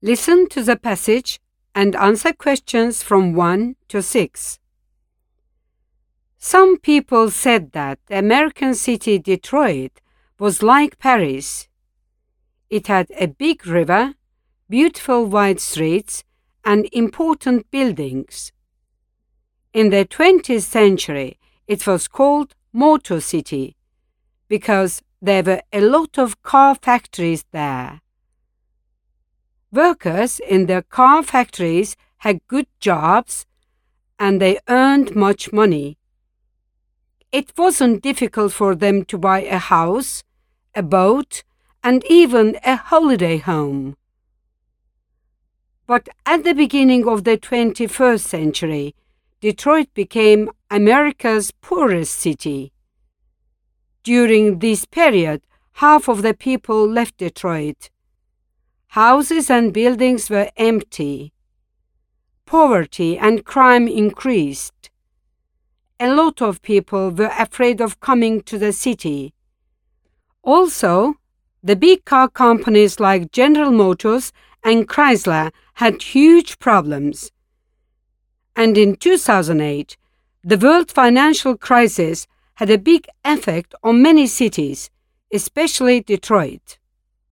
Listen to the passage and answer questions from 1 to 6. Some people said that the American city Detroit was like Paris. It had a big river, beautiful wide streets, and important buildings. In the 20th century, it was called Motor City because there were a lot of car factories there. Workers in the car factories had good jobs and they earned much money. It wasn't difficult for them to buy a house, a boat, and even a holiday home. But at the beginning of the 21st century, Detroit became America's poorest city. During this period, half of the people left Detroit. Houses and buildings were empty. Poverty and crime increased. A lot of people were afraid of coming to the city. Also, the big car companies like General Motors and Chrysler had huge problems. And in 2008, the world financial crisis had a big effect on many cities, especially Detroit.